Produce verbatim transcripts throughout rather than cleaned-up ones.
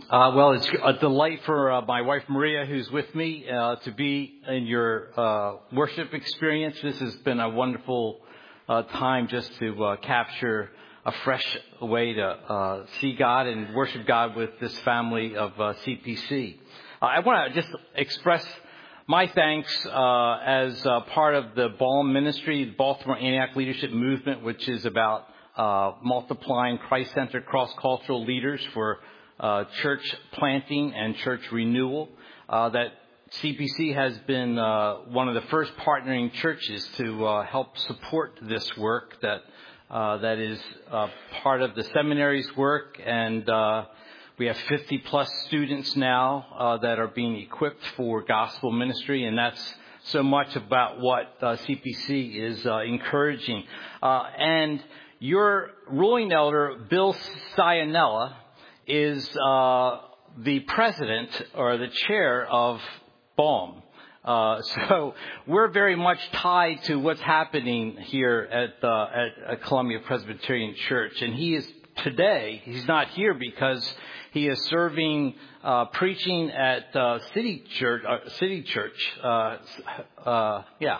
Uh, well, it's a delight for uh, my wife Maria, who's with me, uh, to be in your uh, worship experience. This has been a wonderful uh, time just to uh, capture a fresh way to uh, see God and worship God with this family of uh, C P C. Uh, I want to just express my thanks uh, as uh, part of the BALM ministry, the Baltimore Antioch Leadership Movement, which is about uh, multiplying Christ-centered cross-cultural leaders for Uh, church planting and church renewal, uh, that C P C has been uh, one of the first partnering churches to uh, help support this work that uh, that is uh, part of the seminary's work, and uh, we have fifty plus students now uh, that are being equipped for gospel ministry, and that's so much about what uh, C P C is uh, encouraging. Uh, and your ruling elder, Bill Cianella, is uh, the president or the chair of BALM. Uh, so we're very much tied to what's happening here at, uh, at, at Columbia Presbyterian Church. And he is today, he's not here because he is serving, uh, preaching at uh, City Church, uh, City Church, uh, uh, yeah.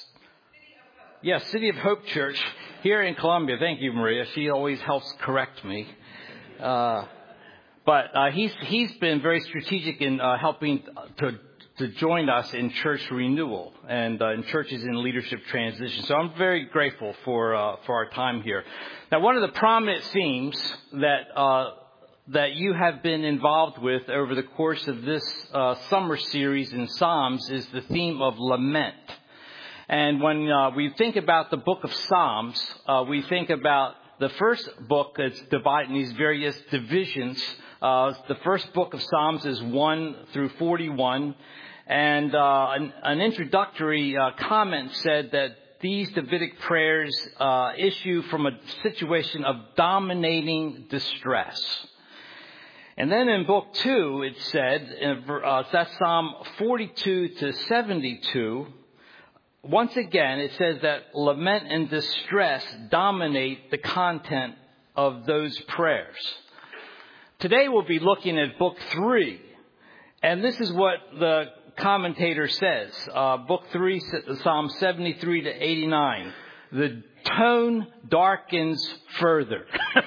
Yeah, City of Hope Church here in Columbia. Thank you, Maria. She always helps correct me. Uh, But uh, he's he's been very strategic in uh, helping to to join us in church renewal and uh, in churches in leadership transition. So I'm very grateful for uh, for our time here. Now, one of the prominent themes that uh, that you have been involved with over the course of this uh, summer series in Psalms is the theme of lament. And when uh, we think about the book of Psalms, uh, we think about the first book that's divided in these various divisions. Uh, the first book of Psalms is one through forty-one, and uh, an, an introductory uh, comment said that these Davidic prayers uh, issue from a situation of dominating distress. And then in book two, it said, uh, that's Psalm forty-two to seventy-two, once again, it says that lament and distress dominate the content of those prayers. Today we'll be looking at book three, and this is what the commentator says. Uh, book three, Psalm seventy-three to eighty-nine. The tone darkens further.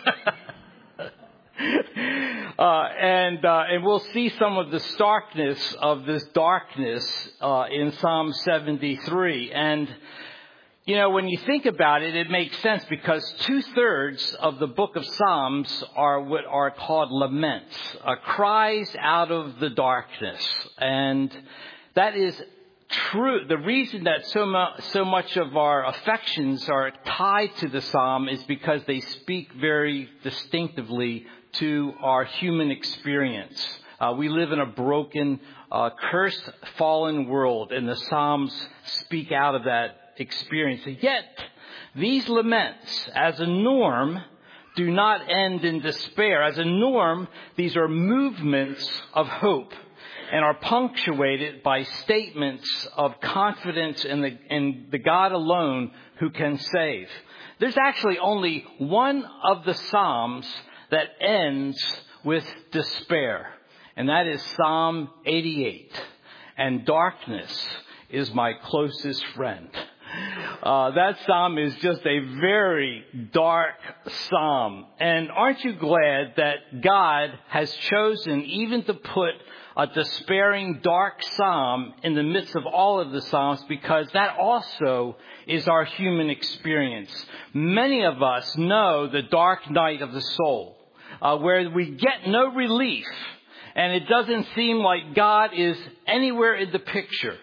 uh, and uh, and we'll see some of the starkness of this darkness uh, in Psalm seventy-three. And you know, when you think about it, it makes sense because two-thirds of the book of Psalms are what are called laments, uh, cries out of the darkness. And that is true. The reason that so, mu- so much of our affections are tied to the psalm is because they speak very distinctively to our human experience. Uh, we live in a broken, uh, cursed, fallen world, and the Psalms speak out of that experience. Yet, these laments, as a norm, do not end in despair. As a norm, these are movements of hope and are punctuated by statements of confidence in the, in the God alone who can save. There's actually only one of the Psalms that ends with despair, and that is Psalm eighty-eight. And darkness is my closest friend. Uh, that psalm is just a very dark psalm. And aren't you glad that God has chosen even to put a despairing, dark psalm in the midst of all of the psalms, because that also is our human experience. Many of us know the dark night of the soul, uh, where we get no relief, and it doesn't seem like God is anywhere in the picture.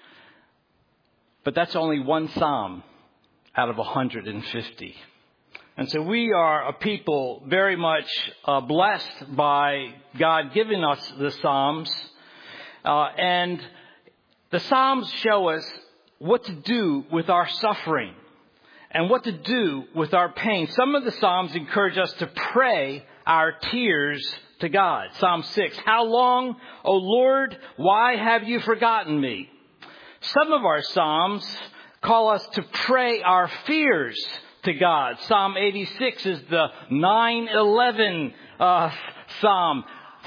But that's only one psalm out of one hundred fifty. And so we are a people very much uh, blessed by God giving us the Psalms. Uh, and the Psalms show us what to do with our suffering and what to do with our pain. Some of the Psalms encourage us to pray our tears to God. Psalm six, how long, O Lord, why have you forgotten me? Some of our Psalms call us to pray our fears to God. Psalm eighty-six is the nine eleven uh, Psalm.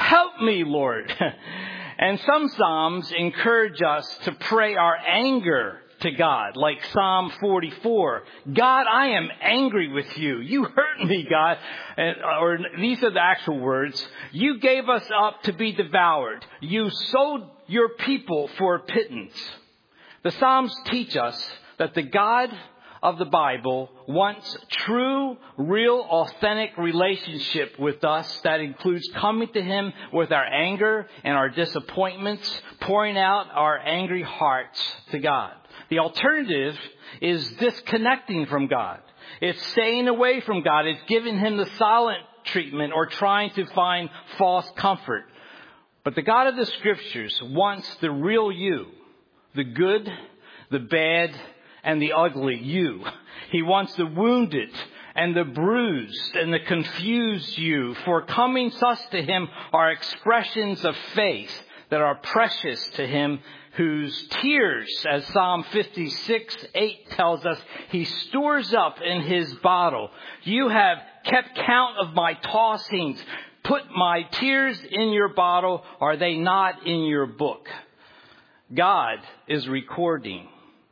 help me, Lord. And some Psalms encourage us to pray our anger to God, like Psalm forty-four. God, I am angry with you. You hurt me, God. And, or these are the actual words. You gave us up to be devoured. You sold your people for pittance. The Psalms teach us that the God of the Bible wants true, real, authentic relationship with us that includes coming to Him with our anger and our disappointments, pouring out our angry hearts to God. The alternative is disconnecting from God. It's staying away from God. It's giving Him the silent treatment or trying to find false comfort. But the God of the Scriptures wants the real you, the good, the bad, and the ugly you. He wants the wounded and the bruised and the confused you. For coming thus to Him are expressions of faith that are precious to Him, whose tears, as Psalm fifty-six eight tells us, He stores up in His bottle. You have kept count of my tossings. Put my tears in your bottle. Are they not in your book? God is recording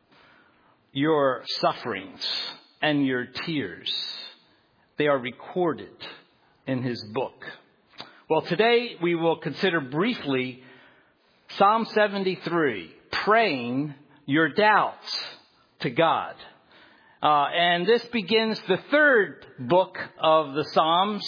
your sufferings and your tears. They are recorded in His book. Well, today we will consider briefly Psalm seventy-three, praying your doubts to God. Uh, and this begins the third book of the Psalms.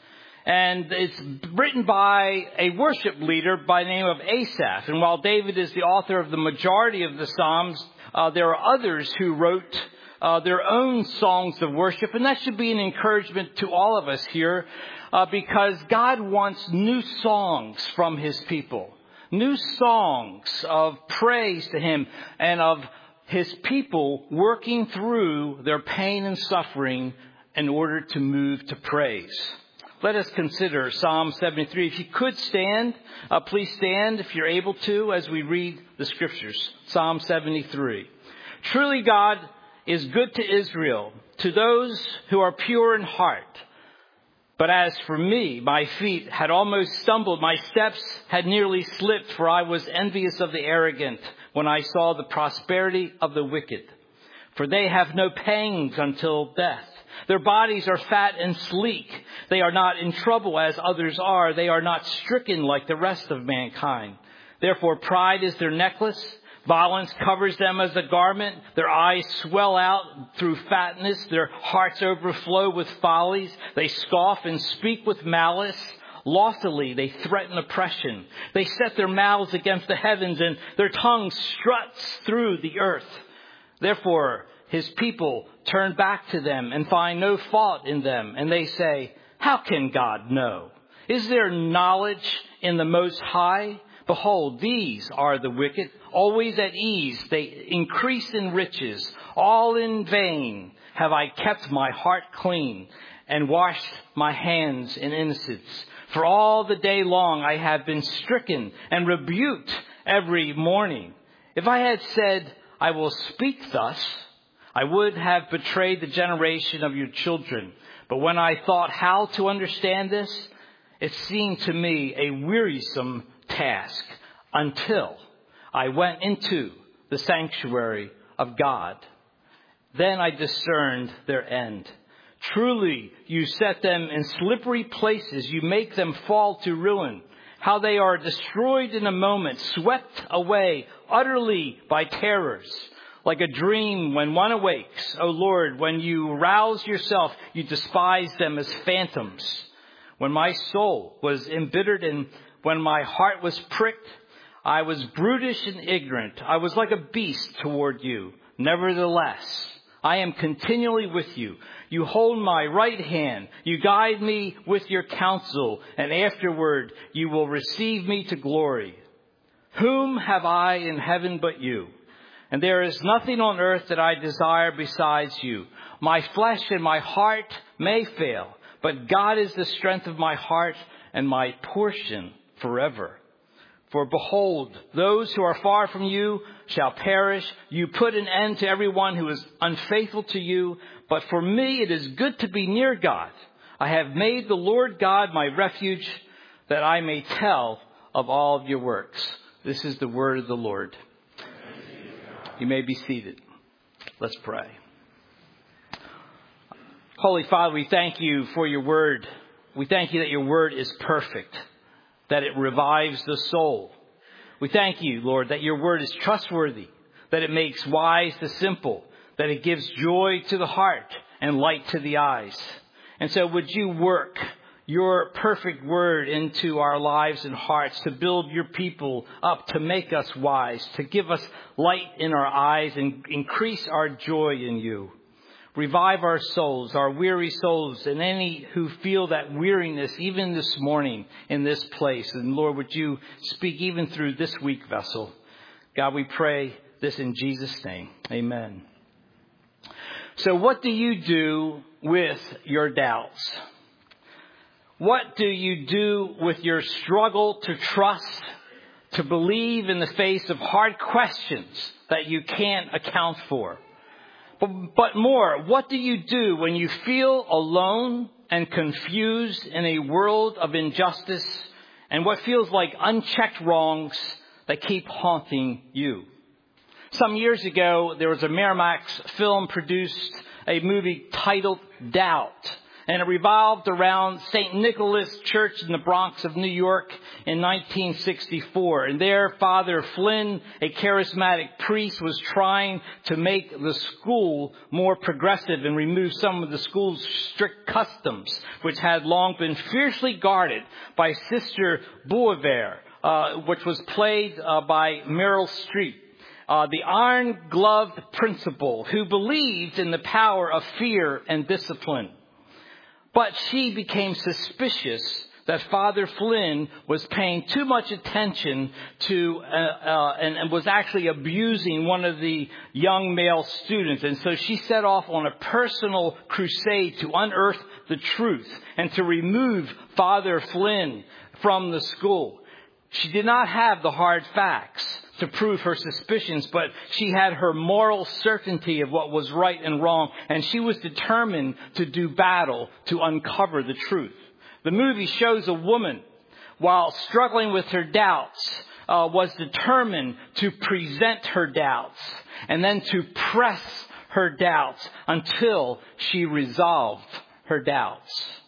And it's written by a worship leader by the name of Asaph. And while David is the author of the majority of the Psalms, uh, there are others who wrote uh, their own songs of worship. And that should be an encouragement to all of us here, uh, because God wants new songs from His people. New songs of praise to Him and of His people working through their pain and suffering in order to move to praise. Let us consider Psalm seventy-three. If you could stand, uh, please stand if you're able to as we read the Scriptures. Psalm seventy-three. Truly God is good to Israel, to those who are pure in heart. But as for me, my feet had almost stumbled. My steps had nearly slipped, for I was envious of the arrogant when I saw the prosperity of the wicked. For they have no pangs until death. Their bodies are fat and sleek. They are not in trouble as others are. They are not stricken like the rest of mankind. Therefore, pride is their necklace. Violence covers them as a garment. Their eyes swell out through fatness. Their hearts overflow with follies. They scoff and speak with malice. Loftily, they threaten oppression. They set their mouths against the heavens, and their tongue struts through the earth. Therefore, His people turn back to them and find no fault in them. And they say, how can God know? Is there knowledge in the Most High? Behold, these are the wicked, always at ease. They increase in riches. All in vain have I kept my heart clean and washed my hands in innocence. For all the day long I have been stricken and rebuked every morning. If I had said, I will speak thus, I would have betrayed the generation of your children. But when I thought how to understand this, it seemed to me a wearisome task until I went into the sanctuary of God. Then I discerned their end. Truly, you set them in slippery places. You make them fall to ruin. How they are destroyed in a moment, swept away utterly by terrors. Like a dream when one awakes, O Lord, when you rouse yourself, you despise them as phantoms. When my soul was embittered and when my heart was pricked, I was brutish and ignorant. I was like a beast toward you. Nevertheless, I am continually with you. You hold my right hand. You guide me with your counsel, and afterward you will receive me to glory. Whom have I in heaven but you? And there is nothing on earth that I desire besides you. My flesh and my heart may fail, but God is the strength of my heart and my portion forever. For behold, those who are far from you shall perish. You put an end to everyone who is unfaithful to you. But for me it is good to be near God. I have made the Lord God my refuge, that I may tell of all of your works. This is the word of the Lord. You may be seated. Let's pray. Holy Father, we thank you for your word. We thank you that your word is perfect, that it revives the soul. We thank you, Lord, that your word is trustworthy, that it makes wise the simple, that it gives joy to the heart and light to the eyes. And so would you work your perfect word into our lives and hearts to build your people up, to make us wise, to give us light in our eyes and increase our joy in you. Revive our souls, our weary souls, and any who feel that weariness even this morning in this place. And Lord, would you speak even through this weak vessel? God, we pray this in Jesus' name. Amen. So what do you do with your doubts? What do you do with your struggle to trust, to believe in the face of hard questions that you can't account for? But, but more, what do you do when you feel alone and confused in a world of injustice and what feels like unchecked wrongs that keep haunting you? Some years ago, there was a Miramax film produced, a movie titled Doubt. And it revolved around Saint Nicholas Church in the Bronx of New York in nineteen sixty-four. And there, Father Flynn, a charismatic priest, was trying to make the school more progressive and remove some of the school's strict customs, which had long been fiercely guarded by Sister Beauvoir, uh, which was played uh, by Meryl Streep. Uh, the iron-gloved principal who believed in the power of fear and discipline. But she became suspicious that Father Flynn was paying too much attention to uh, uh, and, and was actually abusing one of the young male students. And so she set off on a personal crusade to unearth the truth and to remove Father Flynn from the school. She did not have the hard facts to prove her suspicions, but she had her moral certainty of what was right and wrong, and she was determined to do battle to uncover the truth. The movie shows a woman, while struggling with her doubts, uh, was determined to present her doubts and then to press her doubts until she resolved her doubts.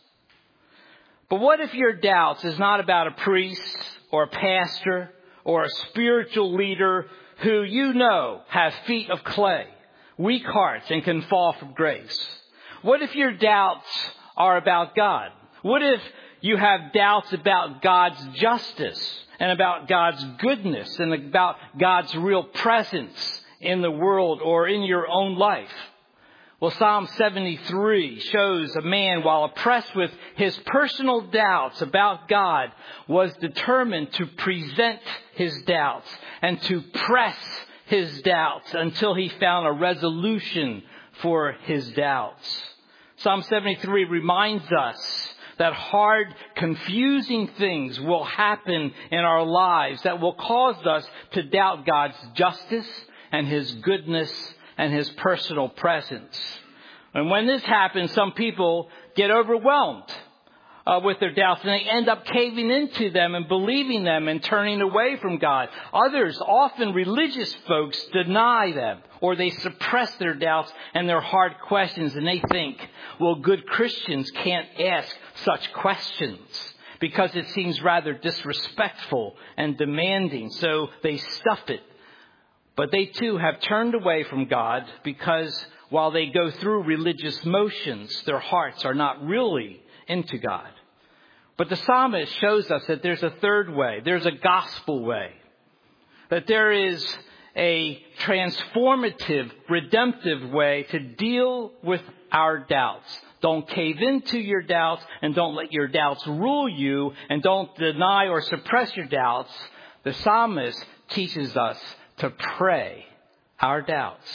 But what if your doubts is not about a priest or a pastor or a spiritual leader who you know have feet of clay, weak hearts, and can fall from grace? What if your doubts are about God? What if you have doubts about God's justice and about God's goodness and about God's real presence in the world or in your own life? Well, Psalm seventy-three shows a man, while oppressed with his personal doubts about God, was determined to present his doubts and to press his doubts until he found a resolution for his doubts. Psalm seventy-three reminds us that hard, confusing things will happen in our lives that will cause us to doubt God's justice and his goodness and his personal presence. And when this happens, some people get overwhelmed uh, with their doubts, and they end up caving into them and believing them and turning away from God. Others, often religious folks, deny them, or they suppress their doubts and their hard questions, and they think, well, good Christians can't ask such questions because it seems rather disrespectful and demanding, so they stuff it. But they too have turned away from God because while they go through religious motions, their hearts are not really into God. But the psalmist shows us that there's a third way. There's a gospel way. That there is a transformative, redemptive way to deal with our doubts. Don't cave into your doubts, and don't let your doubts rule you, and don't deny or suppress your doubts. The psalmist teaches us to pray our doubts.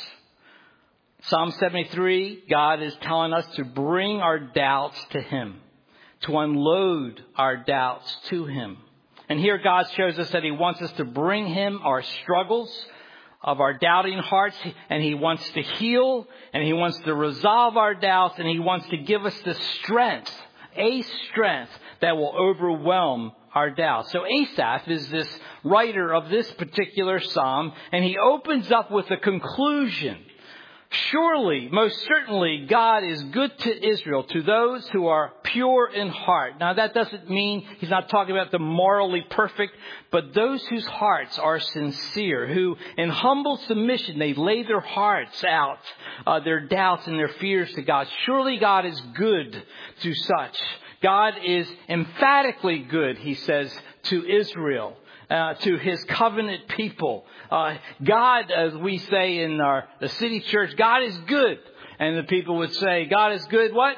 Psalm seventy-three, God is telling us to bring our doubts to him, to unload our doubts to him. And here God shows us that he wants us to bring him our struggles of our doubting hearts, and he wants to heal, and he wants to resolve our doubts, and he wants to give us the strength, a strength that will overwhelm our doubts. So Asaph is this writer of this particular psalm, and he opens up with a conclusion. Surely, most certainly, God is good to Israel, to those who are pure in heart. Now, that doesn't mean he's not talking about the morally perfect, but those whose hearts are sincere, who in humble submission, they lay their hearts out, uh, their doubts and their fears to God. Surely God is good to such. God is emphatically good, he says, to Israel. Uh, to his covenant people. Uh, God, as we say in our the city church, God is good. And the people would say, God is good what?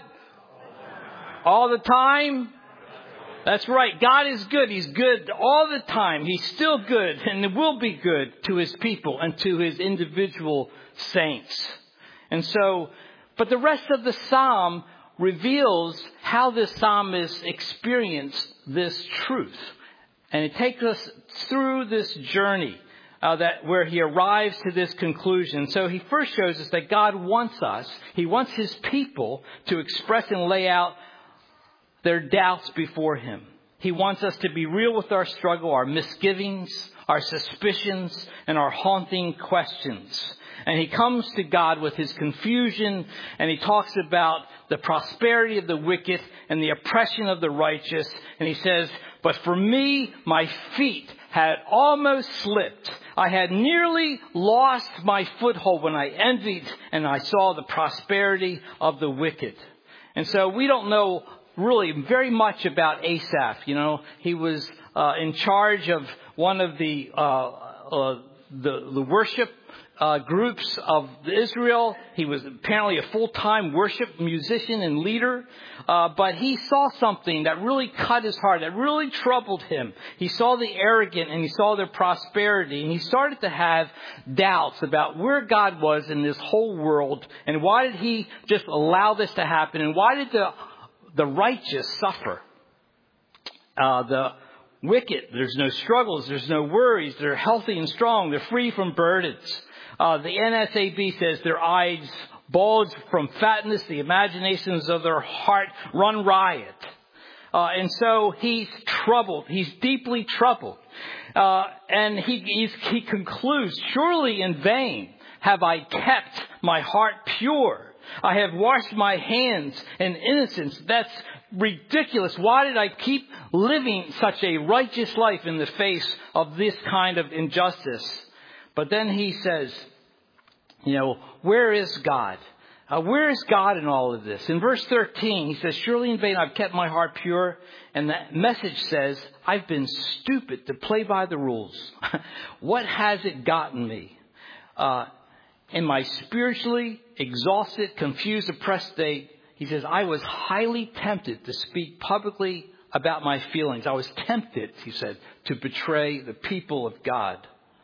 All the time? That's right. God is good. He's good all the time. He's still good and will be good to his people and to his individual saints. And so, but the rest of the psalm reveals how this psalmist experienced this truth. And it takes us through this journey uh, that where he arrives to this conclusion. So he first shows us that God wants us, he wants his people to express and lay out their doubts before him. He wants us to be real with our struggle, our misgivings, our suspicions, and our haunting questions. And he comes to God with his confusion, and he talks about the prosperity of the wicked and the oppression of the righteous. And he says, but for me, my feet had almost slipped. I had nearly lost my foothold when I envied and I saw the prosperity of the wicked. And so we don't know really very much about Asaph. You know, he was uh, in charge of one of the uh, uh, the, the worship Uh, groups of Israel. He was apparently a full-time worship musician and leader. Uh, but he saw something that really cut his heart, that really troubled him. He saw the arrogant and he saw their prosperity. And he started to have doubts about where God was in this whole world. And why did he just allow this to happen? And why did the, the righteous suffer? Uh, the wicked, there's no struggles, there's no worries. They're healthy and strong. They're free from burdens. Uh, the N S A B says their eyes bulge from fatness. The imaginations of their heart run riot. Uh, and so he's troubled. He's deeply troubled. Uh, and he, he's, he concludes, surely in vain have I kept my heart pure. I have washed my hands in innocence. That's ridiculous. Why did I keep living such a righteous life in the face of this kind of injustice? But then he says, you know, where is God? Uh, where is God in all of this? In verse thirteen, he says, surely in vain I've kept my heart pure. And the message says, I've been stupid to play by the rules. What has it gotten me? Uh, in my spiritually exhausted, confused, oppressed state, he says, I was highly tempted to speak publicly about my feelings. I was tempted, he said, to betray the people of God.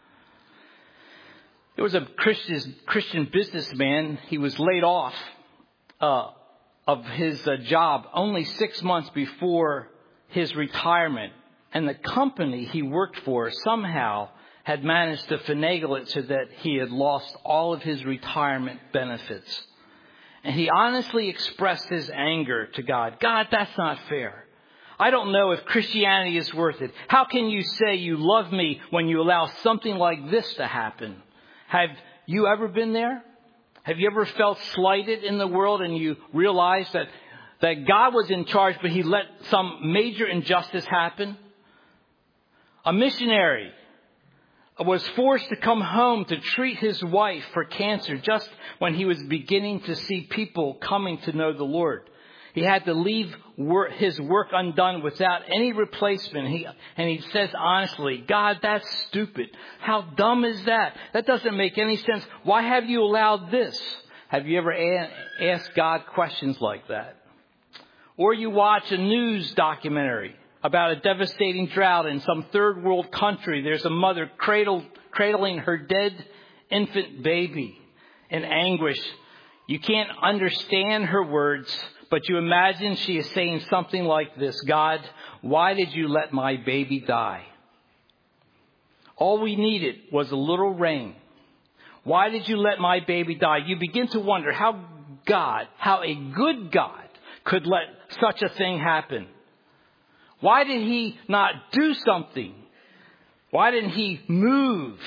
There was a Christian, Christian businessman. He was laid off uh, of his uh, job only six months before his retirement. And the company he worked for somehow had managed to finagle it so that he had lost all of his retirement benefits. And he honestly expressed his anger to God. God, that's not fair. I don't know if Christianity is worth it. How can you say you love me when you allow something like this to happen? Have you ever been there? Have you ever felt slighted in the world and you realized that, that God was in charge, but he let some major injustice happen? A missionary was forced to come home to treat his wife for cancer just when he was beginning to see people coming to know the Lord. He had to leave work, his work undone without any replacement. He, and he says honestly, God, that's stupid. How dumb is that? That doesn't make any sense. Why have you allowed this? Have you ever a- asked God questions like that? Or you watch a news documentary about a devastating drought in some third world country. There's a mother cradled, cradling her dead infant baby in anguish. You can't understand her words, but you imagine she is saying something like this: God, why did you let my baby die? All we needed was a little rain. Why did you let my baby die? You begin to wonder how God, how a good God could let such a thing happen. Why did he not do something? Why didn't he move?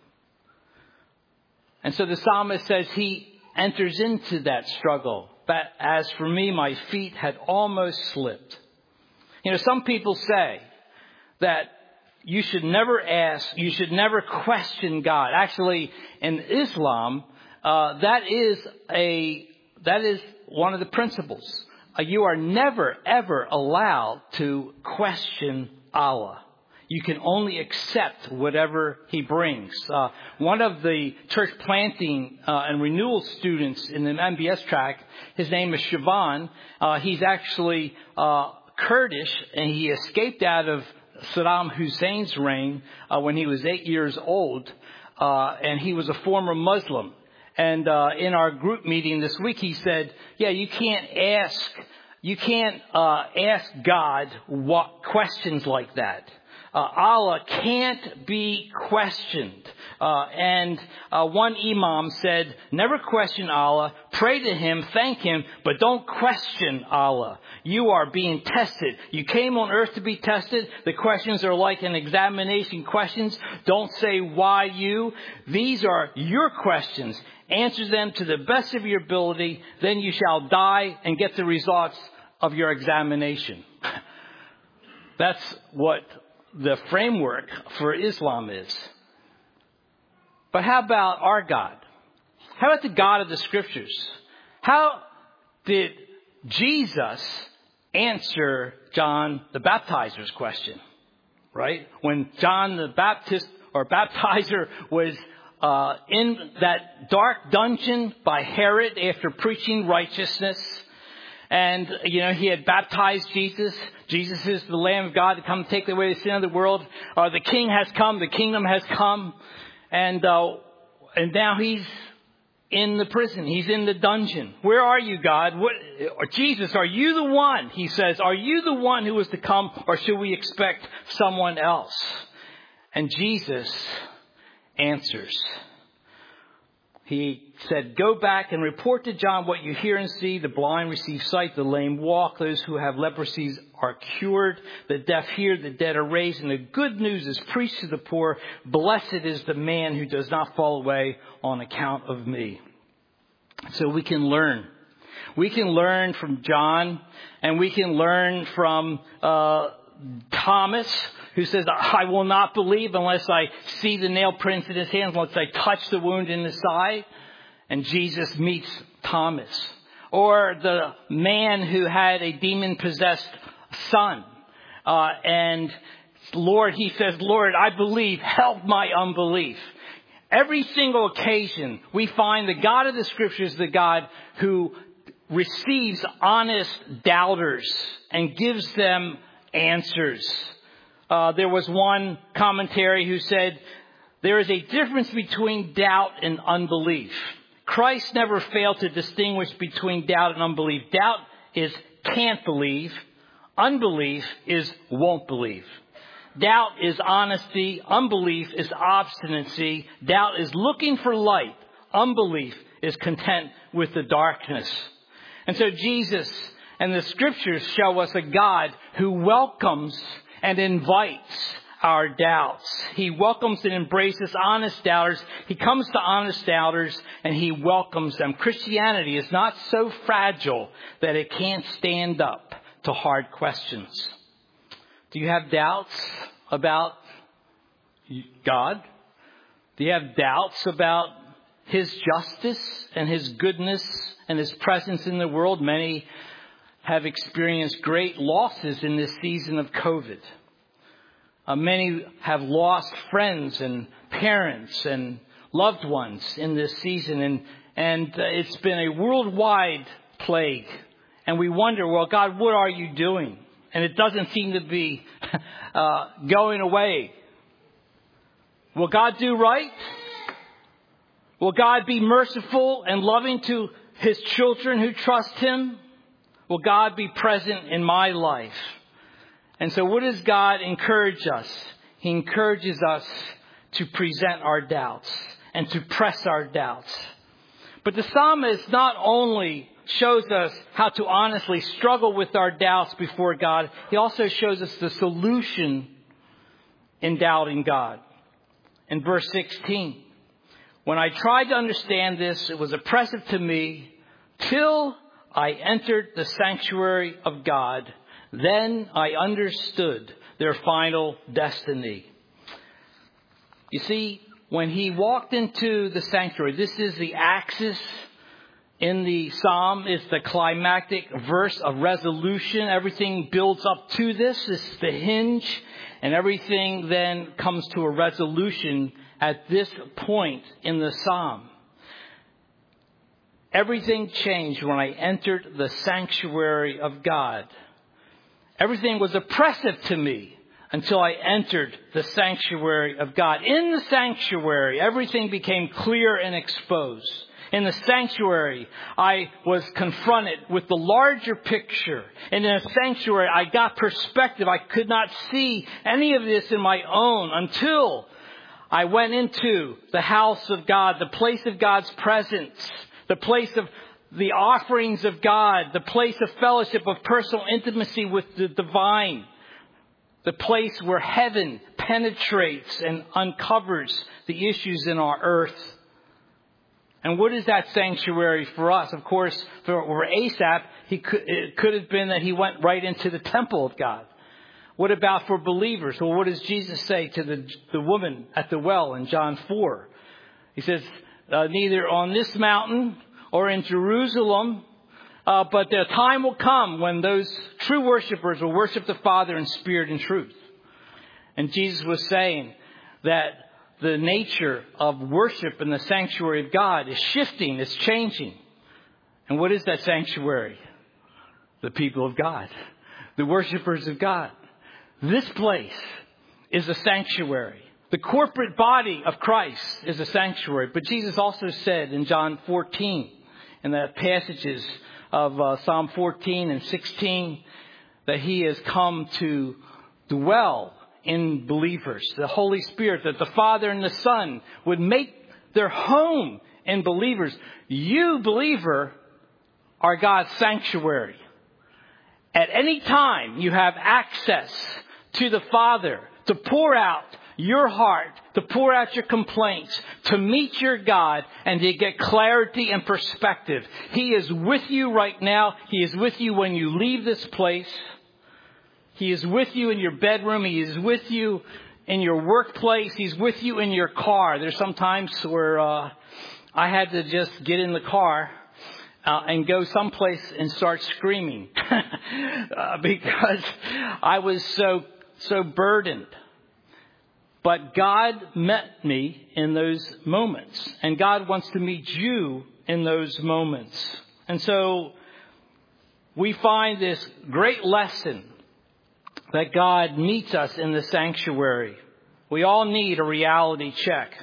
And so the psalmist says he enters into that struggle. But as for me, my feet had almost slipped. You know, some people say that you should never ask, you should never question God. Actually, in Islam, uh, that is a, that is one of the principles. Uh, you are never, ever allowed to question Allah. You can only accept whatever he brings. Uh, one of the church planting uh, and renewal students in the M B S track, his name is Siobhan. Uh, he's actually uh, Kurdish, and he escaped out of Saddam Hussein's reign uh, when he was eight years old, uh, and he was a former Muslim. And uh, in our group meeting this week, he said, "Yeah, you can't ask, you can't uh, ask God what questions like that. Uh, Allah can't be questioned." Uh, and uh, one imam said, "Never question Allah. Pray to Him, thank Him, but don't question Allah. You are being tested. You came on earth to be tested. The questions are like an examination questions. Don't say why you. These are your questions. Answer them to the best of your ability. Then you shall die and get the results of your examination." That's what the framework for Islam is. But how about our God? How about the God of the Scriptures? How did Jesus answer John the Baptizer's question? Right? When John the Baptist or baptizer was uh, in that dark dungeon by Herod after preaching righteousness, and, you know, he had baptized Jesus. Jesus is the Lamb of God to come take away the sin of the world. Uh, the King has come. The kingdom has come. And uh, and now he's in the prison. He's in the dungeon. Where are you, God? What, or Jesus, are you the one? He says, are you the one who is to come, or should we expect someone else? And Jesus answers. He said, "Go back and report to John what you hear and see. The blind receive sight, the lame walk, those who have leprosies are cured, the deaf hear, the dead are raised, and the good news is preached to the poor. Blessed is the man who does not fall away on account of me." So we can learn. We can learn from John, and we can learn from uh Thomas, who says, "I will not believe unless I see the nail prints in his hands, unless I touch the wound in his side." And Jesus meets Thomas. Or the man who had a demon-possessed son. Uh, and Lord, he says, "Lord, I believe, help my unbelief." Every single occasion, we find the God of the Scriptures, the God who receives honest doubters and gives them answers. Uh, there was one commentary who said, there is a difference between doubt and unbelief. Christ never failed to distinguish between doubt and unbelief. Doubt is can't believe. Unbelief is won't believe. Doubt is honesty. Unbelief is obstinacy. Doubt is looking for light. Unbelief is content with the darkness. And so Jesus and the Scriptures show us a God who welcomes and invites our doubts. He welcomes and embraces honest doubters. He comes to honest doubters and he welcomes them. Christianity is not so fragile that it can't stand up to hard questions. Do you have doubts about God? Do you have doubts about His justice and His goodness and His presence in the world? Many have experienced great losses in this season of COVID. Uh, many have lost friends and parents and loved ones in this season. And, and uh, it's been a worldwide plague. And we wonder, well, God, what are you doing? And it doesn't seem to be uh, going away. Will God do right? Will God be merciful and loving to His children who trust Him? Will God be present in my life? And so what does God encourage us? He encourages us to present our doubts and to press our doubts. But the psalmist not only shows us how to honestly struggle with our doubts before God. He also shows us the solution in doubting God. In verse sixteen, when I tried to understand this, it was oppressive to me till I entered the sanctuary of God. Then I understood their final destiny. You see, when he walked into the sanctuary, this is the axis in the psalm. It's the climactic verse of resolution. Everything builds up to this. This is the hinge. And everything then comes to a resolution at this point in the psalm. Everything changed when I entered the sanctuary of God. Everything was oppressive to me until I entered the sanctuary of God. In the sanctuary, everything became clear and exposed. In the sanctuary, I was confronted with the larger picture. And in the sanctuary, I got perspective. I could not see any of this in my own until I went into the house of God, the place of God's presence, the place of the offerings of God, the place of fellowship, of personal intimacy with the divine, the place where heaven penetrates and uncovers the issues in our earth. And what is that sanctuary for us? Of course, for, for Asaph, he could, it could have been that he went right into the temple of God. What about for believers? Well, what does Jesus say to the, the woman at the well in John four? He says, uh, neither on this mountain or in Jerusalem, uh, but the time will come when those true worshipers will worship the Father in spirit and truth. And Jesus was saying that the nature of worship in the sanctuary of God is shifting, it's changing. And what is that sanctuary? The people of God, the worshipers of God. This place is a sanctuary. The corporate body of Christ is a sanctuary. But Jesus also said in John fourteen, in the passages of uh, Psalm fourteen and sixteen, that he has come to dwell in believers. The Holy Spirit, that the Father and the Son would make their home in believers. You, believer, are God's sanctuary. At any time, you have access to the Father to pour out your heart, to pour out your complaints, to meet your God, and to get clarity and perspective. He is with you right now. He is with you when you leave this place. He is with you in your bedroom. He is with you in your workplace. He's with you in your car. There's some times where uh, I had to just get in the car uh, and go someplace and start screaming uh, because I was so so burdened. But God met me in those moments, and God wants to meet you in those moments. And so we find this great lesson that God meets us in the sanctuary. We all need a reality check.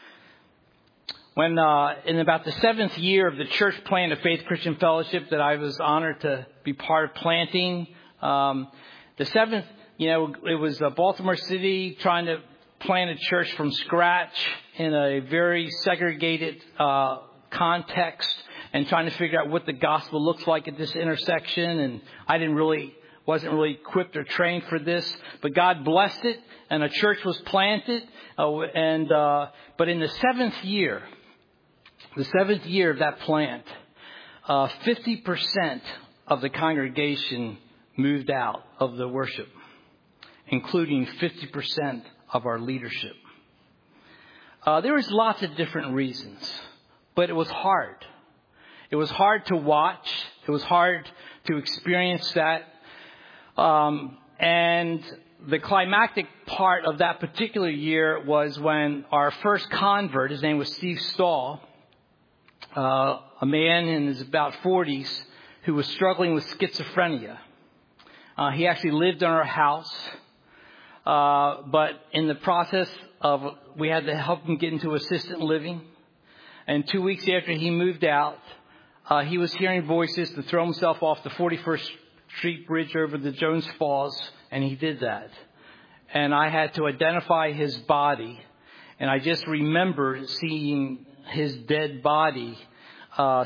When uh, in about the seventh year of the church plant of Faith Christian Fellowship that I was honored to be part of planting, um, the seventh, you know, it was uh, Baltimore City trying to plant a church from scratch in a very segregated uh, context and trying to figure out what the gospel looks like at this intersection. And I didn't really wasn't really equipped or trained for this, but God blessed it, and a church was planted. Uh, and uh, but in the seventh year, the seventh year of that plant, uh, fifty percent of the congregation moved out of the worship, including fifty percent of our leadership. Uh, there was lots of different reasons, but it was hard. It was hard to watch. It was hard to experience that. Um, and the climactic part of that particular year was when our first convert, his name was Steve Stahl, uh, a man in his about forties who was struggling with schizophrenia. Uh, he actually lived in our house, uh, but in the process of, we had to help him get into assisted living. And two weeks after he moved out, uh, he was hearing voices to throw himself off the forty-first Street Bridge over the Jones Falls, and he did that. And I had to identify his body, and I just remember seeing his dead body uh,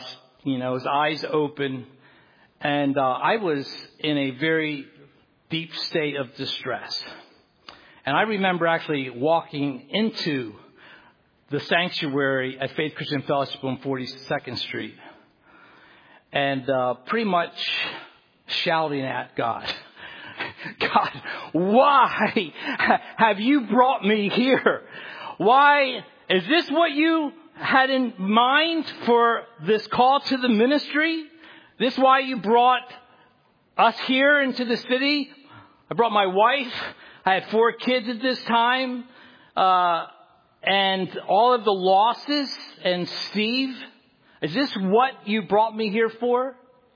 you know, his eyes open. And uh, I was in a very deep state of distress. And I remember actually walking into the sanctuary at Faith Christian Fellowship on forty-second Street. And uh, pretty much shouting at God, God, why have you brought me here? Why, is this what you had in mind for this call to the ministry? This why you brought us here into the city? I brought my wife. I had four kids at this time. Uh, and all of the losses and Steve. Is this what you brought me here for?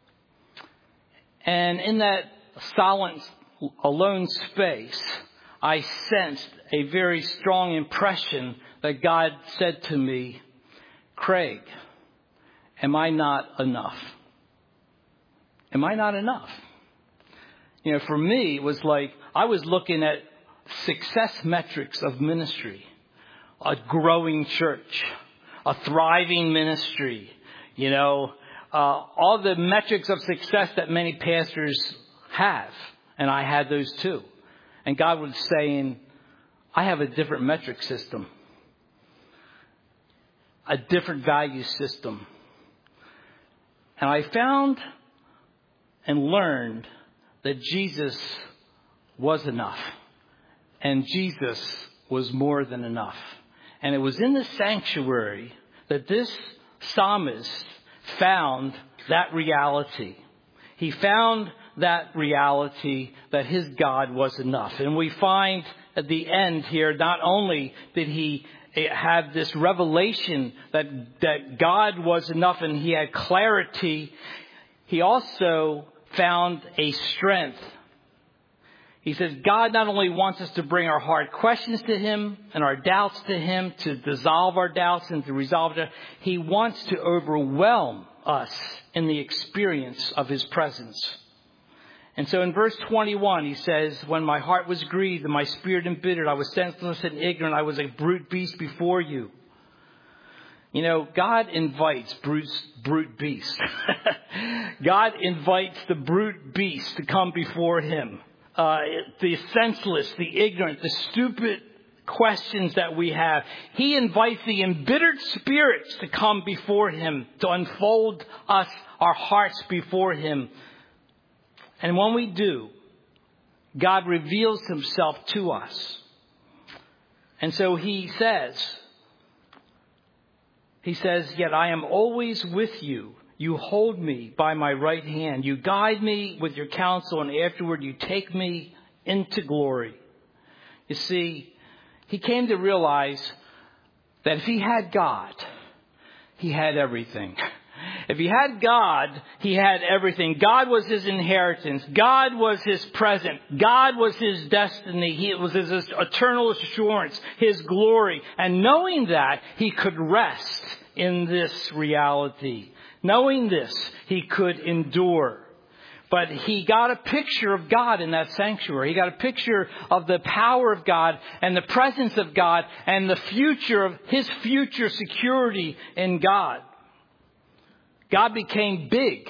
And in that silent, alone space, I sensed a very strong impression that God said to me, Craig, am I not enough? Am I not enough? You know, for me, it was like I was looking at success metrics of ministry, a growing church, a thriving ministry, you know, uh, all the metrics of success that many pastors have. And I had those too. And God was saying, I have a different metric system, a different value system. And I found and learned that Jesus was enough. And Jesus was more than enough. And it was in the sanctuary that this psalmist found that reality. He found that reality that his God was enough. And we find at the end here, not only did he have this revelation that, that God was enough and he had clarity, he also found a strength. He says God not only wants us to bring our hard questions to him and our doubts to him, to dissolve our doubts and to resolve them. He wants to overwhelm us in the experience of his presence. And so in verse twenty-one, he says, when my heart was grieved and my spirit embittered, I was senseless and ignorant. I was a brute beast before you. You know, God invites brute, brute beast. God invites the brute beast to come before him. Uh, the senseless, the ignorant, the stupid questions that we have. He invites the embittered spirits to come before him, to unfold us, our hearts before him. And when we do, God reveals himself to us. And so he says, he says, yet I am always with you. You hold me by my right hand. You guide me with your counsel, and afterward you take me into glory. You see, he came to realize that if he had God, he had everything. If he had God, he had everything. God was his inheritance. God was his present. God was his destiny. He, it was his eternal assurance, his glory. And knowing that, he could rest in this reality. Knowing this, he could endure. But he got a picture of God in that sanctuary. He got a picture of the power of God and the presence of God and the future of his future security in God. God became big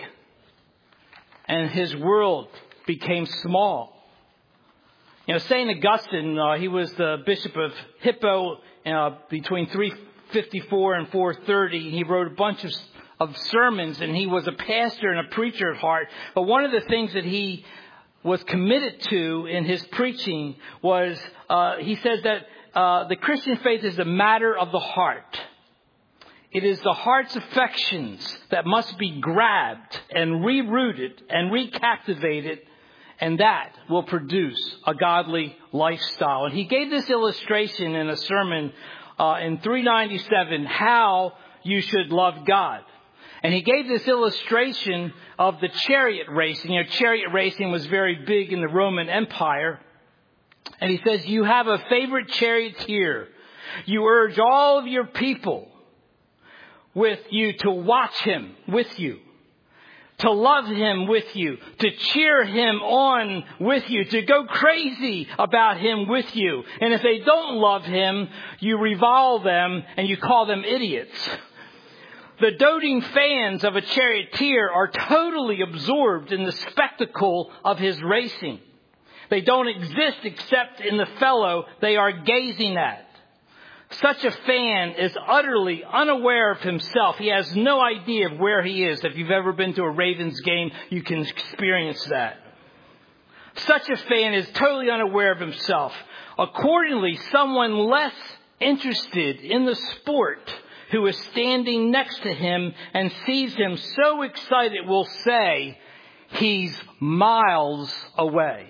and his world became small. You know, Saint Augustine, uh, he was the Bishop of Hippo uh, between three fifty-four and four thirty. He wrote a bunch of of sermons, and he was a pastor and a preacher at heart. But one of the things that he was committed to in his preaching was, uh, he says that uh, the Christian faith is a matter of the heart. It is the heart's affections that must be grabbed and rerouted and recaptivated, and that will produce a godly lifestyle. And he gave this illustration in a sermon uh, in three ninety-seven, how you should love God. And he gave this illustration of the chariot racing. You know, chariot racing was very big in the Roman Empire. And he says, you have a favorite charioteer. You urge all of your people with you to watch him with you, to love him with you, to cheer him on with you, to go crazy about him with you. And if they don't love him, you revile them and you call them idiots. The doting fans of a charioteer are totally absorbed in the spectacle of his racing. They don't exist except in the fellow they are gazing at. Such a fan is utterly unaware of himself. He has no idea of where he is. If you've ever been to a Ravens game, you can experience that. Such a fan is totally unaware of himself. Accordingly, someone less interested in the sport who is standing next to him and sees him so excited will say, he's miles away.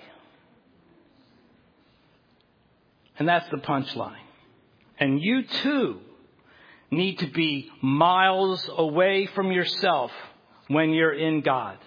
And that's the punchline. And you too need to be miles away from yourself when you're in God.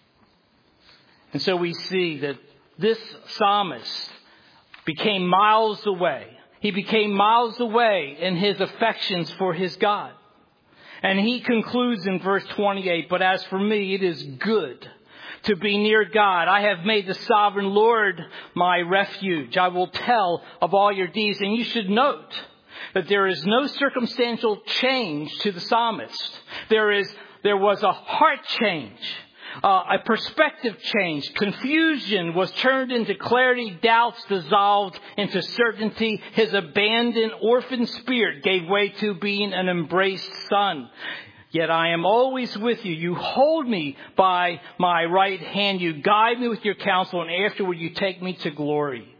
And so we see that this psalmist became miles away. He became miles away in his affections for his God. And he concludes in verse twenty-eight, but as for me, it is good to be near God. I have made the sovereign Lord my refuge. I will tell of all your deeds. And you should note that there is no circumstantial change to the psalmist. There is, there was a heart change, uh, a perspective change. Confusion was turned into clarity. Doubts dissolved into certainty. His abandoned orphan spirit gave way to being an embraced son. Yet I am always with you. You hold me by my right hand. You guide me with your counsel, and afterward you take me to glory.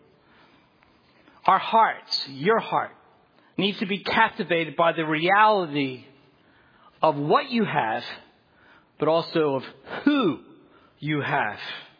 Our hearts, your heart, needs to be captivated by the reality of what you have, but also of who you have.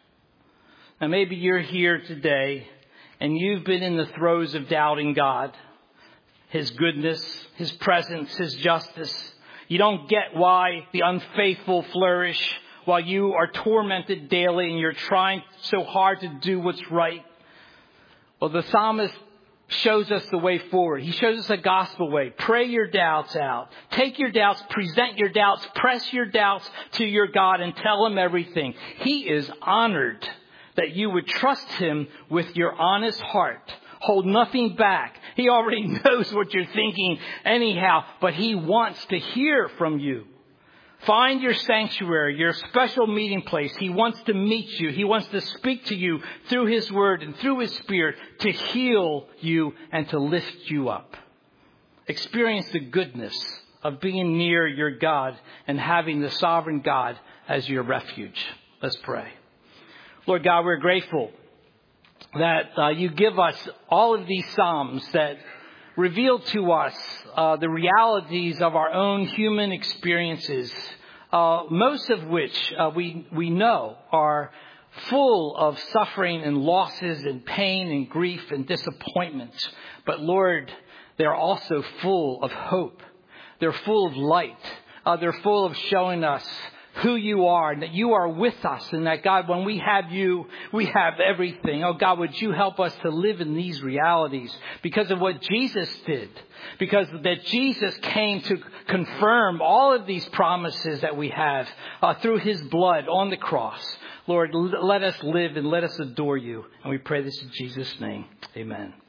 Now maybe you're here today and you've been in the throes of doubting God, His goodness, His presence, His justice. You don't get why the unfaithful flourish while you are tormented daily and you're trying so hard to do what's right. Well, the psalmist shows us the way forward. He shows us a gospel way. Pray your doubts out. Take your doubts, present your doubts, press your doubts to your God and tell Him everything. He is honored that you would trust Him with your honest heart. Hold nothing back. He already knows what you're thinking anyhow, but He wants to hear from you. Find your sanctuary, your special meeting place. He wants to meet you. He wants to speak to you through His Word and through His Spirit to heal you and to lift you up. Experience the goodness of being near your God and having the sovereign God as your refuge. Let's pray. Lord God, we're grateful that uh, you give us all of these Psalms that reveal to us uh, the realities of our own human experiences, uh, most of which uh, we we know are full of suffering and losses and pain and grief and disappointments. But Lord, they're also full of hope. They're full of light. Uh, they're full of showing us who you are and that you are with us and that, God, when we have you, we have everything. Oh, God, would you help us to live in these realities because of what Jesus did, because that Jesus came to confirm all of these promises that we have uh, through His blood on the cross. Lord, let us live and let us adore you. And we pray this in Jesus' name. Amen.